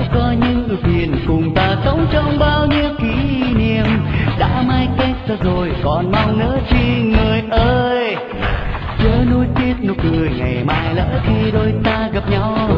có những ưu phiền cùng ta sống trong bao nhiêu kỷ niệm. Đã mai kết xa rồi còn mong nữa chi người ơi, chớ nuối tiếc nụ cười ngày mai lỡ khi đôi ta gặp nhau.